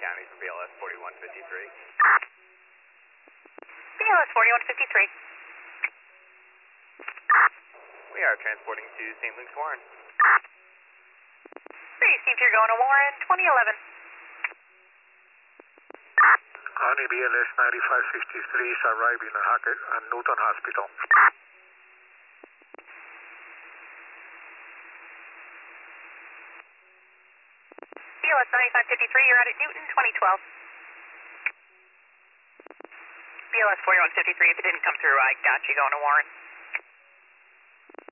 County for BLS 4153. BLS 4153. We are transporting to St. Luke's Warren. Received, you're going to Warren, 2011. Army BLS 9563 is arriving at Newton Hospital. BLS 9553, you're out at Newton, 2012. BLS 4153, if it didn't come through, I got you going to Warren.